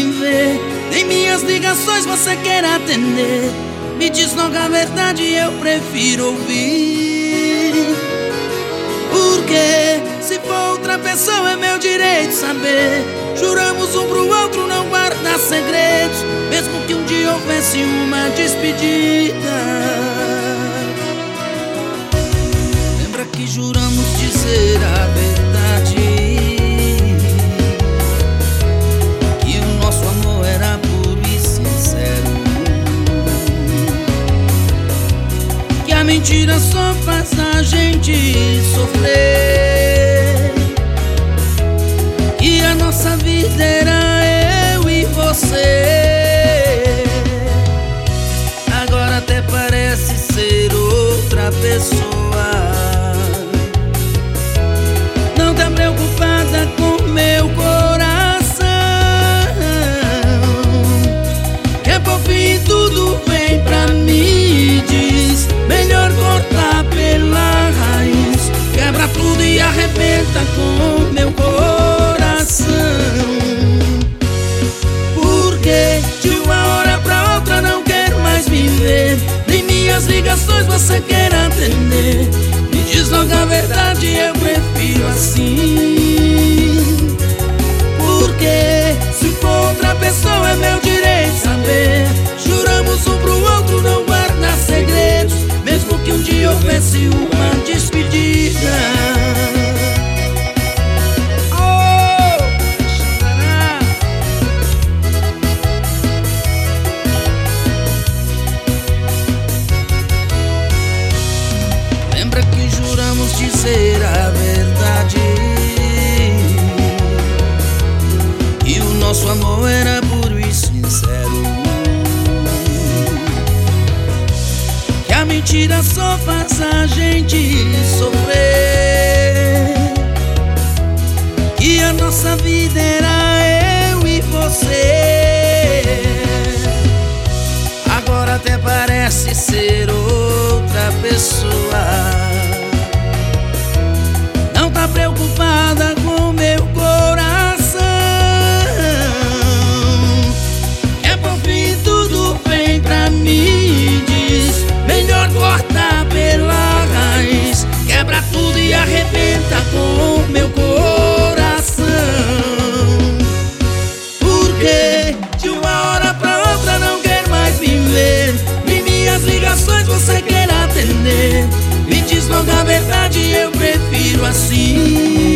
me ver. Em minhas ligações você quer atender. Me diz logo a verdade, eu prefiro ouvir. Porque se for outra pessoa é meu direito saber. Juramos um pro outro não guardar segredos, mesmo que um dia houvesse uma despedida. Lembra que juramos dizer a verdade, que o nosso amor era puro e sincero, que a mentira só faz a gente sofrer, que a nossa vida era eu e você. Agora até parece ser outra pessoa. Não tá preocupada com meu coração, que é por fim tudo vem pra mim. Diz, melhor cortar pela raiz, quebra tudo e arrebenta com meu coração. Porque de uma hora pra outra não quero mais me ver. Nem minhas ligações você quer atender. Me diz logo a verdade, eu prefiro assim. Porque se for outra pessoa é meu direito saber. Juramos um pro outro não guardar segredos, mesmo que um dia houvesse uma despedida. Lembra que juramos dizer a verdade, que o nosso amor era puro e sincero, que a mentira só faz a gente sofrer, que a nossa vida era eu e você. Agora até parece ser outra pessoa. Não tá preocupada com meu coração, é por fim tudo vem pra mim. Diz, melhor cortar pela raiz, quebra tudo e arrebenta com meu coração. Porque de uma hora pra outra não quero mais me ver. Nem minhas ligações você quer atender. Me diz logo a verdade, eu prefiro assim.